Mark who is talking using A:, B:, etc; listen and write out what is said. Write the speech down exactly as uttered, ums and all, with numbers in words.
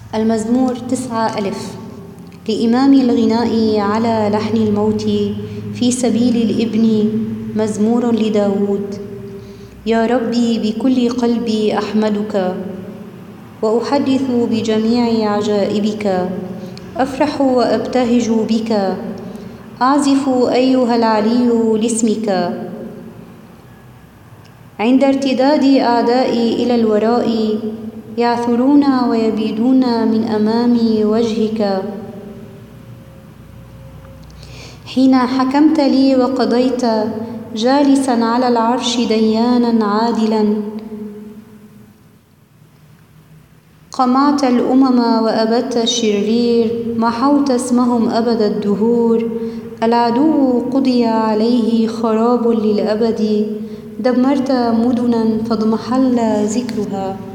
A: المزمور تسعة ألف. لإمام الغناء على لحن الموت في سبيل الإبن، مزمور لداود. يا ربي بكل قلبي أحمدك، وأحدث بجميع عجائبك. أفرح وأبتهج بك، أعزف أيها العلي لاسمك. عند ارتداد أعدائي إلى الوراء، يعثرون ويبيدون من أمام وجهك. حين حكمت لي وقضيت، جالسا على العرش ديانا عادلا. قمعت الأمم وأبدت الشرير، محوت اسمهم أبد الدهور. العدو قضي عليه خراب للأبد، دمرت مدنا فاضمحل ذكرها.